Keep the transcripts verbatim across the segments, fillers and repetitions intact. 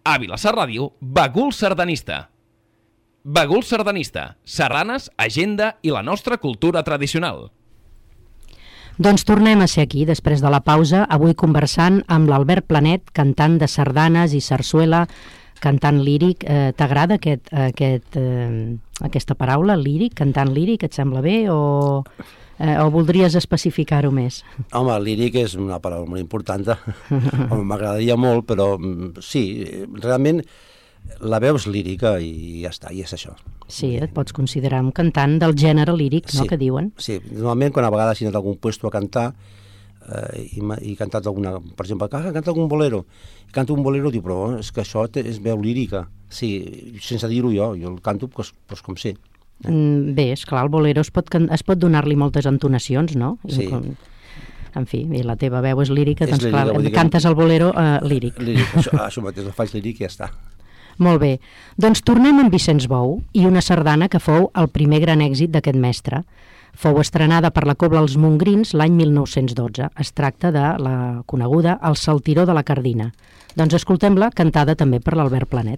A Vilassar Ràdio, Bagul Sardanista. Bagul Sardanista, sardanes, agenda i la nostra cultura tradicional. Doncs tornem a ser aquí, després de la pausa, avui conversant amb l'Albert Planet, cantant de sardanes i sarsuela, cantant líric. Eh, T'agrada aquest, aquest, eh, aquesta paraula, líric, cantant líric? Et sembla bé o, eh, o voldries especificar-ho més? Home, líric és una paraula molt important. Home, m'agradaria molt, però sí, realment la veu és lírica i ja està, i és això. Sí, et pots considerar un cantant del gènere líric, no?, sí, que diuen. Sí, normalment quan a vegades he anat a algun puesto a cantar eh, i he cantat alguna, per exemple, ah, canta algun bolero, canto un bolero, diu, però és que això és veu lírica. Sí, sense dir-ho jo, jo el canto pues, pues, com sé. Eh? Mm, bé, esclar, el bolero es pot, es pot donar-li moltes entonacions, no? Sí. Com, en fi, i la teva veu és lírica, és doncs lírica, clar, que... cantes el bolero eh, líric. Líric, això, això mateix, el faig líric i ja està. Molt bé, doncs tornem amb Vicenç Bou i una sardana que fou el primer gran èxit d'aquest mestre. Fou estrenada per la Cobla Els Mongrins l'any mil nou-cents dotze. Es tracta de la coneguda El Saltiró de la Cardina. Doncs escoltem-la, cantada també per l'Albert Planet.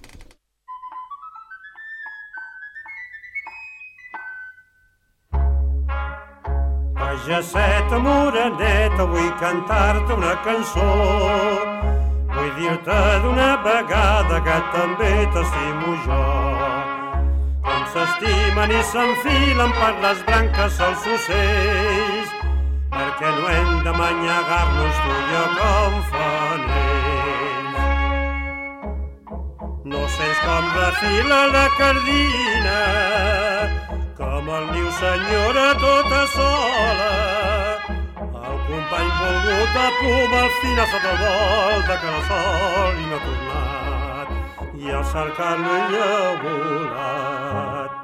Pageseta moreneta, vull cantar-te una cançó. Vull dir-te d'una vegada que també t'estimo jo. Com s'estimen i s'enfilen per les branques els ocells, perquè no hem de manyegar-nos tu i jo com fan ells. No sents com refila la cardina, com el niu senyora tota sola. El company volgut de ploma al final sota el vol de que el sol i no ha tornat i al cercar-lo ell ha volat.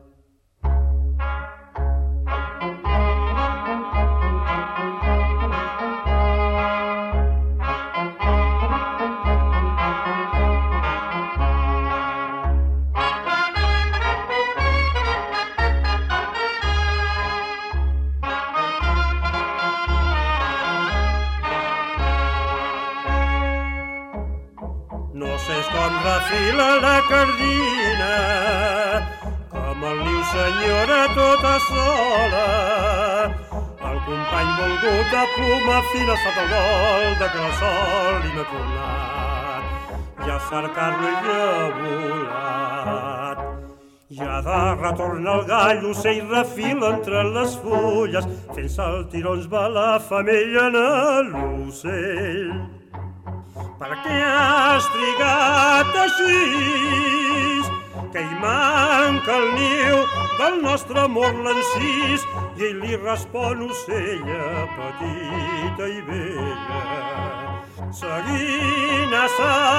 Com refila la cardina, com el niu senyora tota sola. El company volgut de ploma fina sota el vol de que el sol i no ha tornat i a cercar-lo ell ha volat. Ja de retorn al gall l'ocell refila entre les fulles, fent saltirons va la femella en l'ocell. Per què has trigat així? Que hi manca el niu del nostre amor l'encís. I ell li respon, ocella petita i vella, seguint a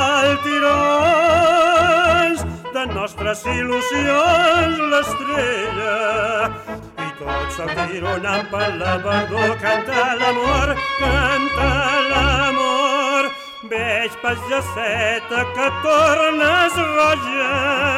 saltirons de nostres il·lusions l'estrella. I tots saltironant per la verdor, canta l'amor, canta l'amor. Veig, pageseta, que tornes roja,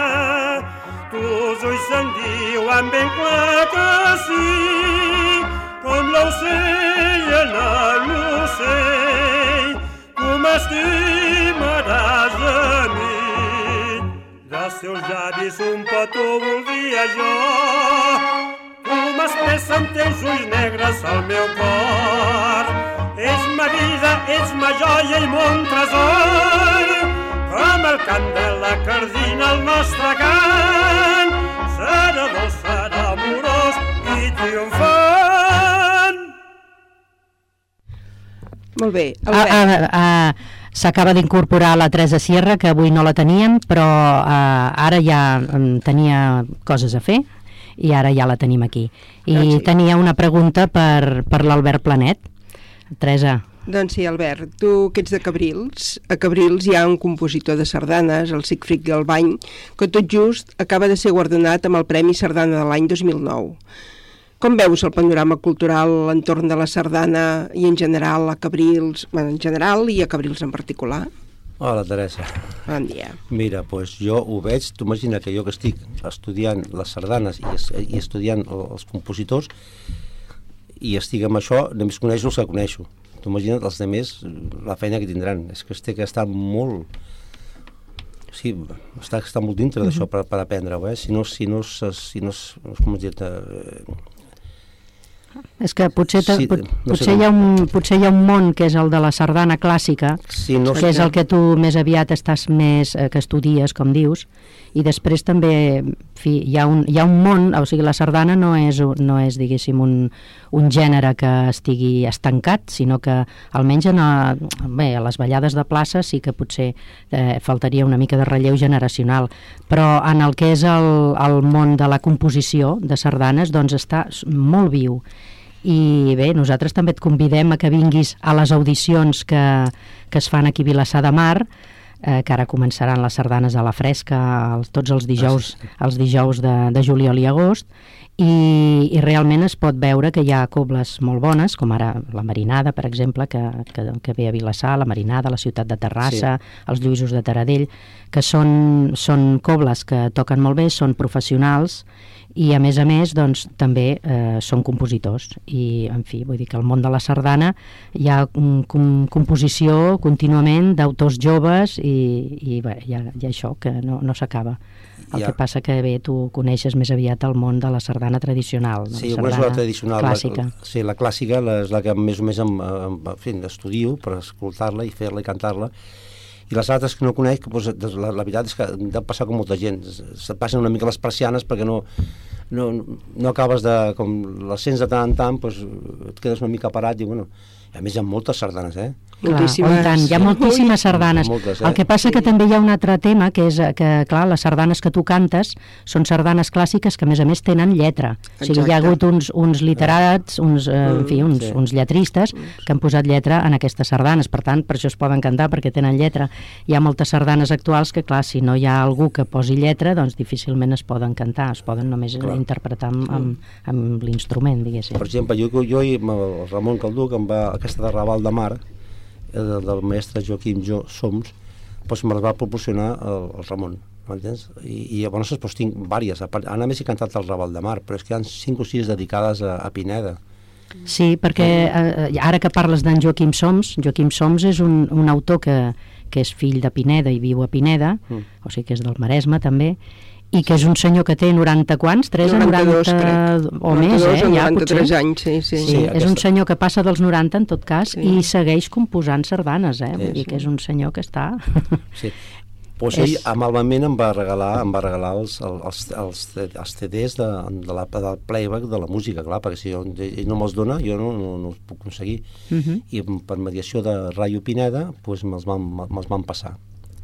tus ulls se'n diuen ben clar que sí, com l'ocell en l'ocell, tu m'estimaràs a mi. Dels teus llavis un petó voldria jo, tu m'expressa amb teus ulls negres al meu cor. És ma vida, és ma joia i mon tresor, com el cant de la cardina, el nostre cant serà dolç, serà amorós i triomfant. Molt bé. Ah, ah, ah, s'acaba d'incorporar la Teresa Sierra, que avui no la teníem, però ah, ara ja um, tenia coses a fer i ara ja la tenim aquí. I ah, sí. Tenia una pregunta per, per l'Albert Planet. Teresa. Doncs sí, Albert, tu que ets de Cabrils, a Cabrils hi ha un compositor de sardanes, el Sigfrid Galbany, que tot just acaba de ser guardonat amb el Premi Sardana de l'any dos mil nou. Com veus el panorama cultural entorn de la sardana i en general a Cabrils, bueno, en general i a Cabrils en particular? Hola, Teresa. Bon dia. Mira, doncs jo ho veig, tu imagina que jo que estic estudiant les sardanes i, es, i estudiant els compositors, i estic amb això, només coneixo els que coneixo. Tu imagina't els altres, la feina que tindran. És que es té que estar molt, sí, està, està molt dintre d'això per, per aprendre-ho, eh? Si no, si no, si no, com dir-te... És que potser, Sí, pot, no sé potser, com- hi ha un, potser hi ha un món que és el de la sardana clàssica, Sí, no que és el que tu més aviat estàs més, eh, que estudies, com dius, i després també en fi, hi, ha un, hi ha un món, o sigui, la sardana no és, no és diguéssim, un, un gènere que estigui estancat, sinó que almenys en a, bé, a les ballades de plaça sí que potser eh, faltaria una mica de relleu generacional, però en el que és el, el món de la composició de sardanes, doncs està molt viu. I bé, nosaltres també et convidem a que vinguis a les audicions que, que es fan aquí a Vilassar de Mar, eh, que ara començaran les sardanes a la fresca els, tots els dijous, els dijous de, de juliol i agost, i, i realment es pot veure que hi ha cobles molt bones, com ara la Marinada, per exemple, que, que, que ve a Vilassar, la Marinada, la ciutat de Terrassa, sí. Els Lluïsos de Taradell, que són, són cobles que toquen molt bé, són professionals, i a més a més doncs, també eh, són compositors i en fi, vull dir que al món de la sardana hi ha un, com, composició contínuament d'autors joves i, i bé, hi ha, hi ha això que no, no s'acaba. El Ja. que passa que bé, tu coneixes més aviat el món de la sardana tradicional, no? Sí, la jo coneixo sardana la tradicional. clàssica. La, sí, la clàssica la, és la que més o més em, em, en fi, estudio per escoltar-la i fer-la i cantar-la. I les altres que no conec, doncs, la, la veritat és que deu passar com molta gent. Se passen una mica les persianes perquè no, no, no acabes de... Com les sents de tant en tant, doncs, et quedes una mica parat i, bueno, a més hi ha moltes sardanes, eh? Clar, Moltíssimes. oh, i tant, hi ha moltíssimes sardanes. Moltes, eh? El que passa que també hi ha un altre tema, que és que, clar, les sardanes que tu cantes són sardanes clàssiques que, a més a més, tenen lletra. O sigui, hi ha Exacte. hagut uns, uns literats, uns, eh, en fi, uns, Sí. uns lletristes que han posat lletra en aquestes sardanes. Per tant, per això es poden cantar, perquè tenen lletra. Hi ha moltes sardanes actuals que, clar, si no hi ha algú que posi lletra, doncs difícilment es poden cantar, es poden només Clar. interpretar amb, amb, amb l'instrument, diguéssim. Per exemple, jo, jo i el Ramon Caldú, que em va, aquesta de Raval de Mar, del, del mestre Joaquim Jo Soms, doncs me les va proporcionar el, el Ramon, m'entens? I, i llavors doncs, tinc diverses. Ara només he cantat el Raval de Mar, però és que hi ha cinc o sis dedicades a, a Pineda. Sí, perquè eh, ara que parles d'en Joaquim Soms, Joaquim Soms és un, un autor que, que és fill de Pineda i viu a Pineda, Mm. o sigui que és del Maresme també, i que és un senyor que té noranta quants? tres a noranta-dos, noranta crec. o més, eh? noranta-dos o Ja, noranta-tres potser. anys, sí, sí. Sí, Sí, és aquesta. un senyor que passa dels noranta en tot cas Sí. i segueix composant sardanes, eh? Sí, Vull dir sí. que és un senyor que està... Sí. Pues ell És- amablement em va regalar, em va regalar els, els, els, els C Ds de, de la, del playback de la música, clar, perquè si jo, ell no me'ls dona, jo no, no, no els puc aconseguir. Mhm. I per mediació de Rayo Pineda, pues, me'ls van, me'ls van passar.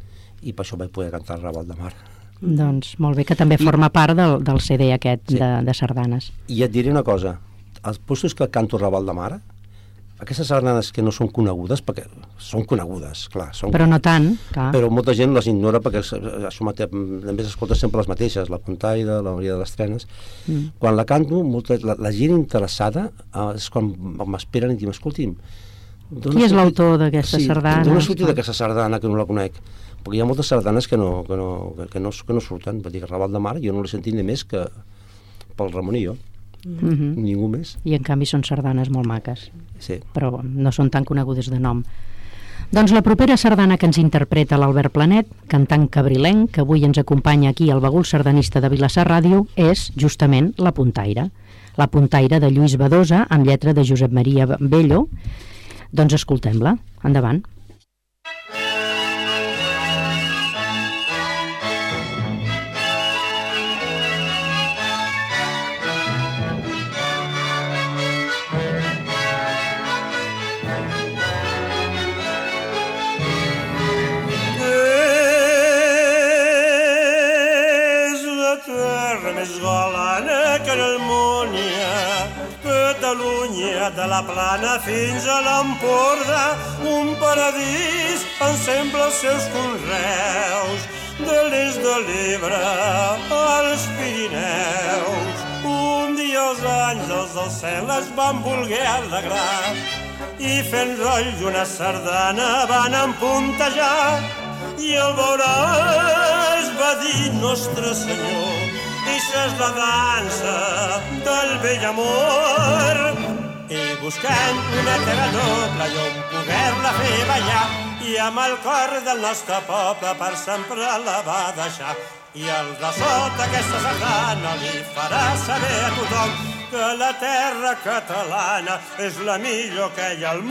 I per això vaig poder cantar Raval de Mar. Doncs molt bé, que també forma part del, del C D aquest Sí. de, de sardanes. I et diré una cosa, els puestos que canto Raval de Mar, aquestes sardanes que no són conegudes, perquè són conegudes, clar, són Però no tant, clar. però molta gent les ignora perquè s- això mate, només escolta sempre les mateixes, la Puntaida, la Maria de les Trenes. Mm. Quan la canto, molta, la, la gent interessada eh, és quan m'esperen i diuen, escolti'm, Qui és l'autor d'aquesta sardana? D'on ha sortit aquesta sardana que no la conec? Perquè hi ha moltes sardanes que no, que no, que, que no, que no surten. Vull dir que Raval de Mar jo no l'he sentit ni més que pel Ramon i jo, Mhm. ningú més. I en canvi són sardanes molt maques, Sí. però no són tan conegudes de nom. Doncs la propera sardana que ens interpreta l'Albert Planet, cantant cabrilenc, que avui ens acompanya aquí al Bagul Sardanista de Vilassar Ràdio, és justament La Puntaire. La Puntaire de Lluís Badosa, amb lletra de Josep Maria Bello. Doncs escoltem-la. Endavant. És la terra més galana que en el món hi ha. Catalunya, de la Plana fins a l'Empordà, un paradís on sembla els seus conreus, de l'est de l'Ebre als Pirineus. Un dia els àngels del cel es van voler alegrar i fent roll d'una sardana van empuntejar. I el veuràs va dir Nostre Senyor, eixa és la dansa del vell amor. I buscant una terra noble i on poder-la fer ballar, i amb el cor del nostre poble per sempre la va deixar. I el de sota aquesta sardana li farà saber a tothom que la terra catalana és la millor que hi ha al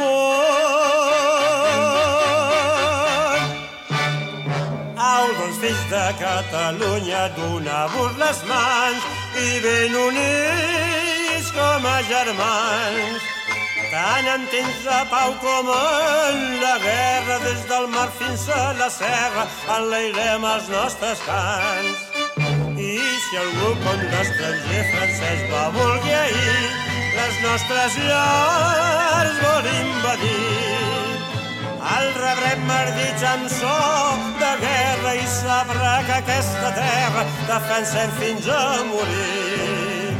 món. Au, doncs, fills de Catalunya, donar-vos les mans i ben units com a germans. Tant en temps de pau com en la guerra, des del mar fins a la serra, enlairem els nostres cants. I si algú com l'estranger francès va vulgui ahir les nostres llars vol invadir, el rebrem merdits amb so de guerra i sabrà que aquesta terra defensem fins a morir.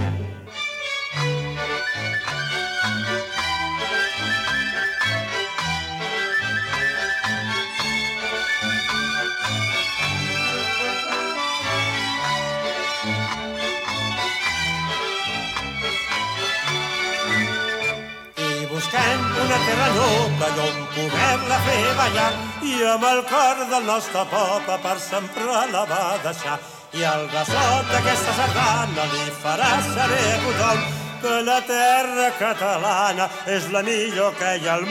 Busquem una terra noble d'on poder-la fer ballar i amb el cor del nostre poble per sempre la va deixar. I el ressò d'aquesta sardana li farà saber a tothom que la terra catalana és la millor que hi ha al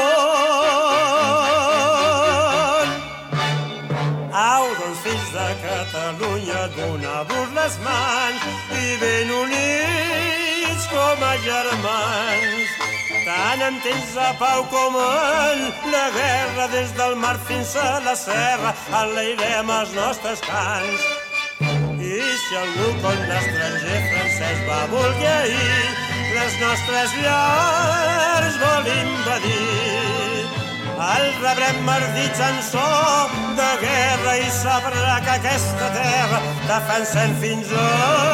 món. Au, doncs, fills de Catalunya, donar-vos les mans i ben units com a germans. Tant en temps de pau com en la guerra, des del mar fins a la serra, enlairem els nostres cants. I si algú com l'estranger francès va vulgui ahir les nostres llars vol invadir, el rebrem merdits en so de guerra i sabrà que aquesta terra defensem fins a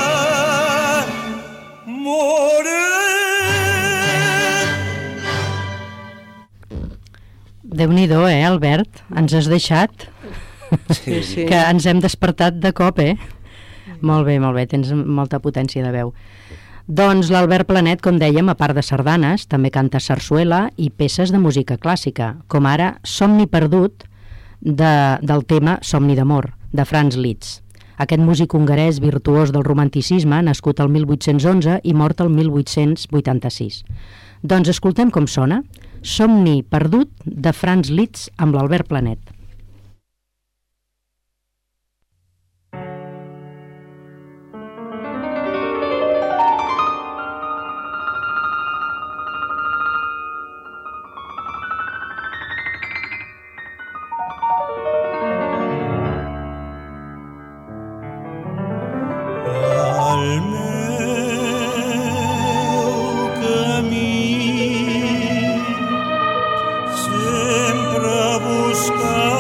morir. Déu-n'hi-do, eh, Albert? Ens has deixat Sí, sí. que ens hem despertat de cop, eh? Molt bé, molt bé, tens molta potència de veu. Doncs l'Albert Planet, com dèiem, a part de sardanes, també canta sarsuela i peces de música clàssica, com ara Somni perdut de, del tema Somni d'amor, de Franz Liszt. Aquest músic hongarès virtuós del romanticisme, nascut el mil vuit-cents onze i mort el mil vuit-cents vuitanta-sis. Doncs escoltem com sona Somni perdut de Franz Liszt amb l'Albert Planet. Sempre buscar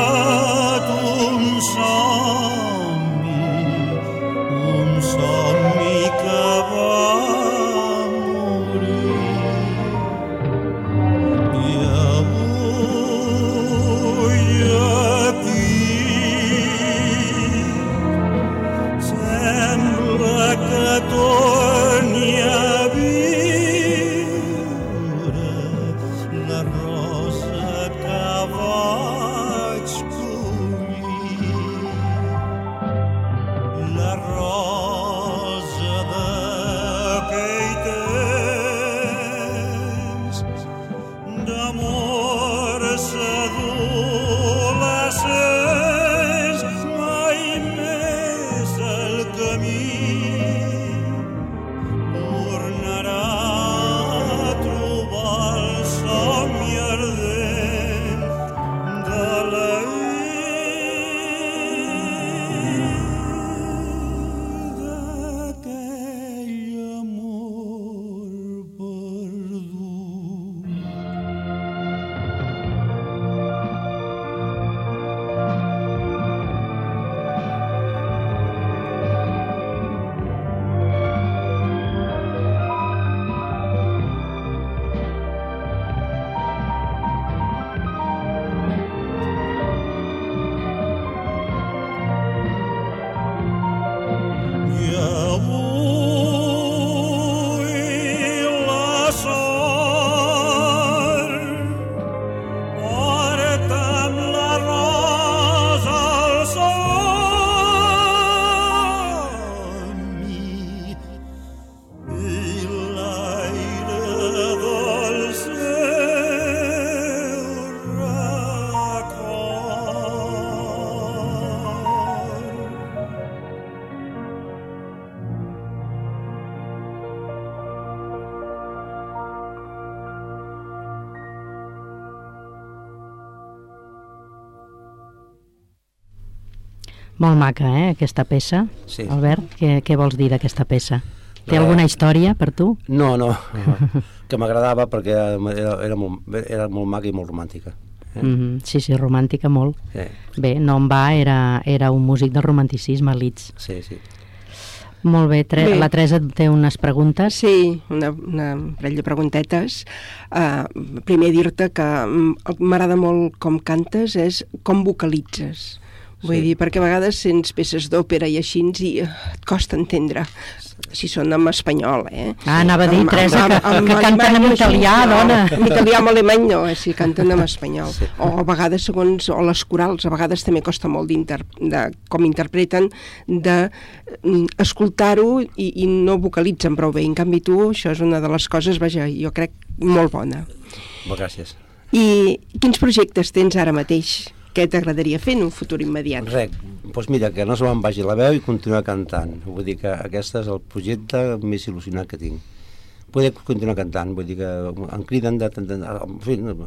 Molt maca, eh, aquesta peça. Sí. Albert, què, què vols dir d'aquesta peça? Té Res. alguna història per tu? No, no, no, que m'agradava perquè era, era, molt, era molt maca i molt romàntica. Eh? Mm -hmm. Sí, sí, romàntica molt. Eh. Bé, no en va, era, era un músic del romanticisme, Leeds. Sí, sí. Molt bé, tre Bé. la Teresa té unes preguntes. Sí, una, una parell de preguntetes. Uh, primer dir-te que mm, el que m'agrada molt com cantes és com vocalitzes. Vull Sí. dir, perquè a vegades sents peces d'òpera i així i uh, et costa entendre si són en espanyol, eh? Ah, anava a dir, Amb- Teresa, amb- que, amb que canten en alemany, italià, no, dona. En italià, amb alemany no, eh? Si canten en espanyol. Sí. O a vegades, segons, o les corals, a vegades també costa molt d'inter, de com interpreten, de mm, escoltar-ho i, i no vocalitzen prou bé. En canvi, tu, això és una de les coses, vaja, jo crec, molt bona. Molt gràcies. I quins projectes tens ara mateix? Què t'agradaria fer en un futur immediat? Res, doncs mira, que no se me'n vagi la veu i continuar cantant. Vull dir que aquest és el projecte més il·lusionat que tinc. Poder continuar cantant, vull dir que em criden de... de, de en fi, el,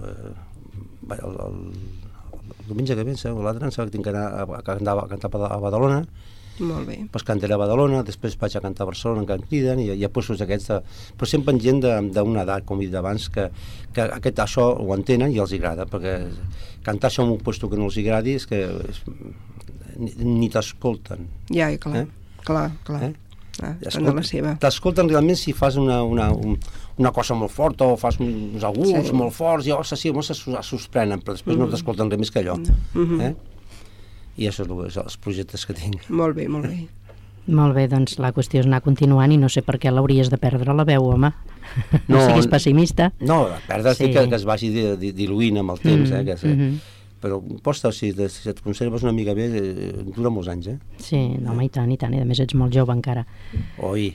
el, el diumenge que ve, l'altre, em sembla que tinc que anar a, a, cantar, a cantar a Badalona, Molt bé. doncs cantaré a Badalona, després vaig a cantar a Barcelona, que em criden, i hi ha puestos aquests, de, però sempre amb gent d'una edat, com he dit abans, que, que aquest, això ho entenen i els agrada, perquè cantar això en un puesto que no els agradi és que és, ni, ni t'escolten. Ja, clar, Eh? clar, clar. Eh? Ah, són a la seva. T'escolten realment si fas una, una, un, una cosa molt forta o fas uns aguts Sí. molt forts, i oh, sí, se sorprenen, però després mm -hmm. no t'escolten res més que allò. Mm -hmm. eh? I això és el, és els projectes que tinc. Molt bé, molt bé. Molt bé, doncs la qüestió és anar continuant i no sé per què l'hauries de perdre la veu, home. No, No, siguis pessimista. No, a perdre Sí. sí. que, que es vagi di, di, diluint amb el temps, Mm, eh? Que, mm -hmm. Però posta, si, si et conserves una mica bé, eh, dura molts anys, eh? Sí, no, home, i tant, i tant, i a més ets molt jove encara. Oi.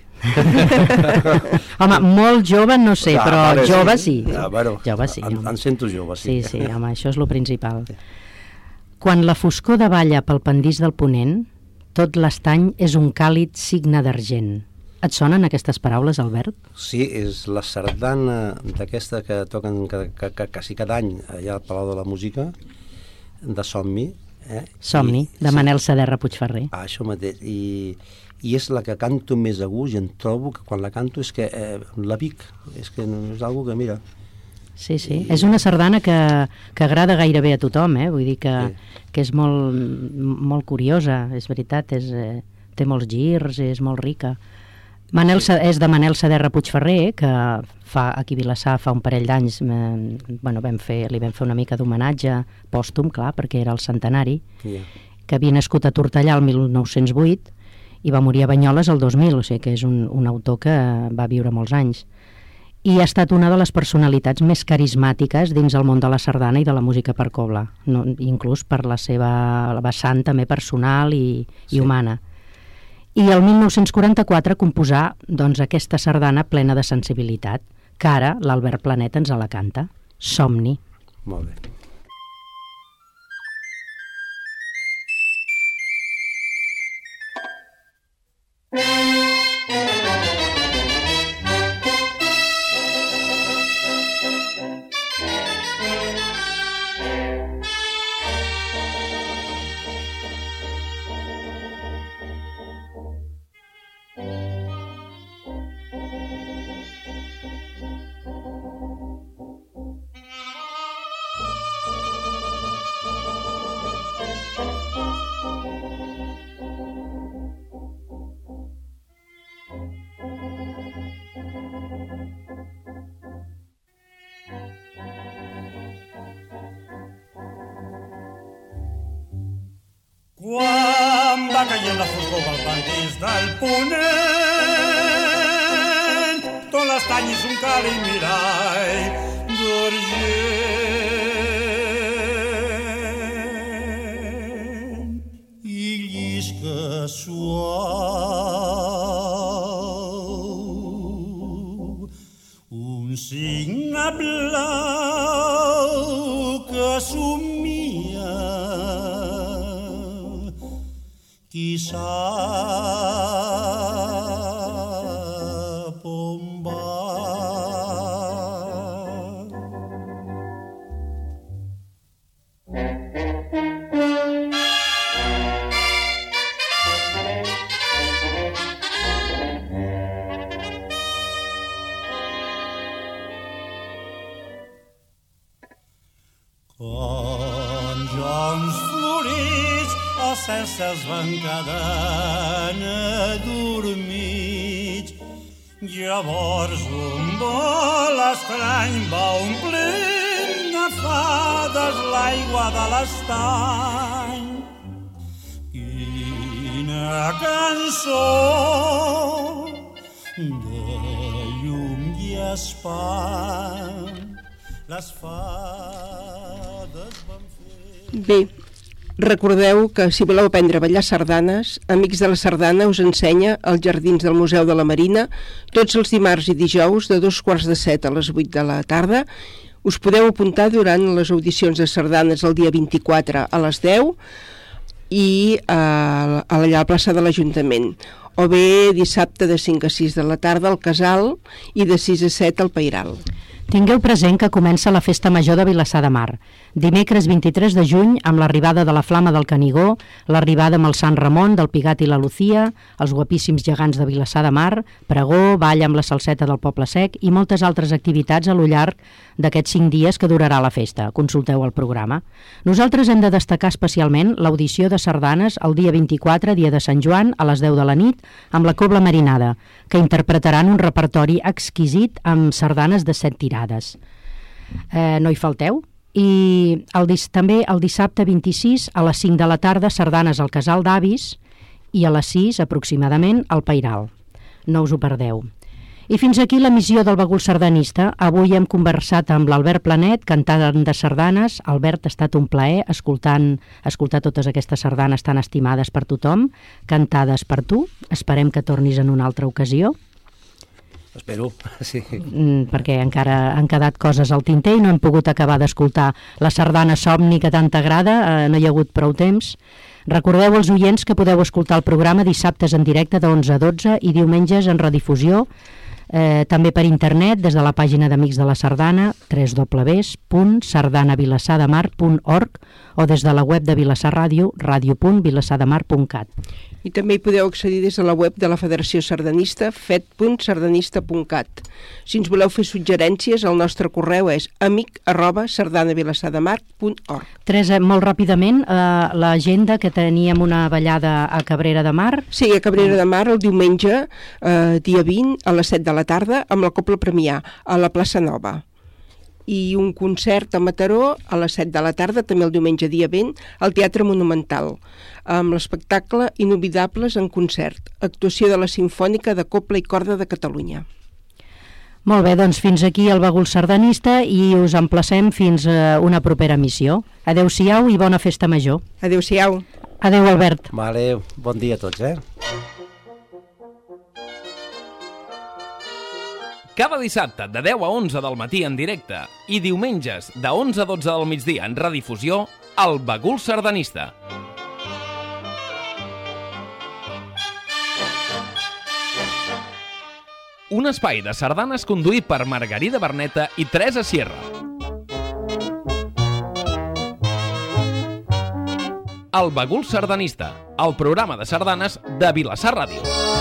Home, molt jove no sé, Ah, però vale, jove sí. Ah, bueno, Jove sí. em, home. em sento jove, sí. Sí, sí, home, això és lo principal. Quan la foscor davalla pel pendís del ponent, tot l'estany és un càlid signe d'argent. Et sonen aquestes paraules, Albert? Sí, és la sardana d'aquesta que toquen cada, que, que, quasi cada any allà al Palau de la Música, de Somni. Eh? Somni, I, de Manel Saderra Puigferrer. Ah, això mateix. I, I és la que canto més a gust i em trobo que quan la canto és que eh, la vic. És que no és algo que, mira... Sí, sí. És una sardana que, que agrada gairebé a tothom, eh? Vull dir que, Sí. que és molt, molt curiosa, és veritat, és, eh, té molts girs, és molt rica. Manel, Sa- és de Manel Saderra Puigferrer, que fa, aquí a Vilassar fa un parell d'anys eh, bueno, vam fer, li vam fer una mica d'homenatge pòstum, clar, perquè era el centenari, Ja. que havia nascut a Tortellà el mil nou-cents vuit i va morir a Banyoles el dos mil, o sigui que és un, un autor que va viure molts anys. I ha estat una de les personalitats més carismàtiques dins el món de la sardana i de la música per cobla, no, inclús per la seva vessant també personal i, Sí. i humana. I el mil nou-cents quaranta-quatre composà doncs, aquesta sardana plena de sensibilitat, que ara l'Albert Planet ens la canta, Somni. Molt bé. Quan va caient la foscor pel pendís del ponent, tot l'estany és un càlid mirall d'argent i llisca suau un signe blau que somia. Qui sap on va. cels van quedant adormits. Llavors un vol estrany va omplint de fades l'aigua de l'estany. Quina cançó de llum i espant les fades van fer... Bé, recordeu que si voleu aprendre a ballar sardanes, Amics de la Sardana us ensenya als Jardins del Museu de la Marina tots els dimarts i dijous de dos quarts de set a les vuit de la tarda. Us podeu apuntar durant les audicions de sardanes el dia vint-i-quatre a les deu i eh, allà a la plaça de l'Ajuntament, o bé dissabte de cinc a sis de la tarda al Casal i de sis a set al Pairal. Tingueu present que comença la Festa Major de Vilassar de Mar. Dimecres vint-i-tres de juny, amb l'arribada de la Flama del Canigó, l'arribada amb el Sant Ramon, del Pigat i la Lucía, els guapíssims gegants de Vilassar de Mar, pregó, ball amb la salseta del Poble Sec i moltes altres activitats a lo llarg d'aquests cinc dies que durarà la festa. Consulteu el programa. Nosaltres hem de destacar especialment l'audició de sardanes el dia vint-i-quatre, dia de Sant Joan, a les deu de la nit, amb la Cobla Marinada, que interpretaran un repertori exquisit amb sardanes de set tirades. Eh, no hi falteu. I el, també el dissabte vint-i-sis a les cinc de la tarda sardanes al Casal d'Avis i a les sis aproximadament al Pairal. No us ho perdeu. I fins aquí l'emissió del Bagul Sardanista. Avui hem conversat amb l'Albert Planet, cantant de sardanes. Albert, ha estat un plaer escoltant, escoltar totes aquestes sardanes tan estimades per tothom, cantades per tu. Esperem que tornis en una altra ocasió. Espero, sí. Mm, perquè encara han quedat coses al tinter i no hem pogut acabar d'escoltar la sardana Somni que tant t'agrada, eh, no hi ha hagut prou temps. Recordeu als oients que podeu escoltar el programa dissabtes en directe de onze a dotze i diumenges en redifusió, eh, també per internet des de la pàgina d'Amics de la Sardana, w w w punt sardana vilassar de mar punt org o des de la web de Vilassar Ràdio, ràdio punt vilassar de mar punt cat. I també hi podeu accedir des de la web de la Federació Sardanista, fet punt sardanista punt cat. Si ens voleu fer suggerències, el nostre correu és amic arroba sardanavilassademar punt org. Teresa, molt ràpidament, eh, l'agenda que teníem una ballada a Cabrera de Mar. Sí, a Cabrera de Mar el diumenge, eh, dia vint, a les set de la tarda, amb la Cobla Premià, a la plaça Nova. I un concert a Mataró a les set de la tarda, també el diumenge dia vint, al Teatre Monumental, amb l'espectacle Inoblidables en concert, actuació de la Simfònica de Cobla i Corda de Catalunya. Molt bé, doncs fins aquí el Bagul Sardanista i us emplacem fins a una propera emissió. Adéu-siau i bona festa major. Adéu-siau. Adéu, Albert. Vale, bon dia a tots, eh? Cada dissabte de deu a onze del matí en directe i diumenges de onze a dotze del migdia en redifusió, el Bagul Sardanista. Un espai de sardanes conduït per Margarida Berneta i Teresa Sierra. El Bagul Sardanista, el programa de sardanes de Vilassar Ràdio.